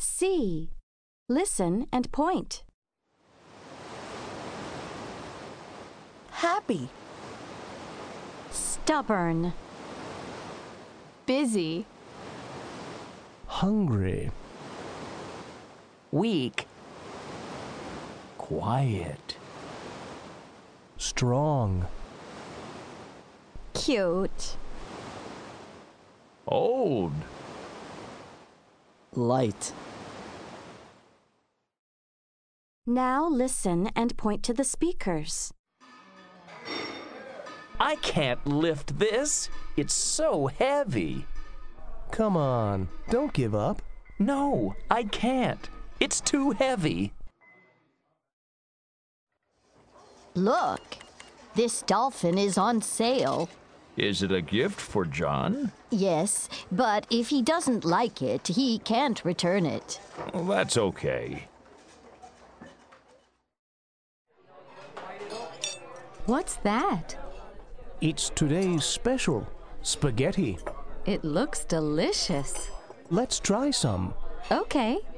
C. Listen and point. Happy. Stubborn. Busy. Hungry. Weak. Quiet. Strong. Cute. Old. Light. Now listen and point to the speakers. I can't lift this. It's so heavy. Come on, don't give up. No, I can't. It's too heavy. Look, this dolphin is on sale. Is it a gift for John? Yes, but if he doesn't like it, he can't return it. Well, that's okay. What's that? It's today's special, spaghetti. It looks delicious. Let's try some. Okay.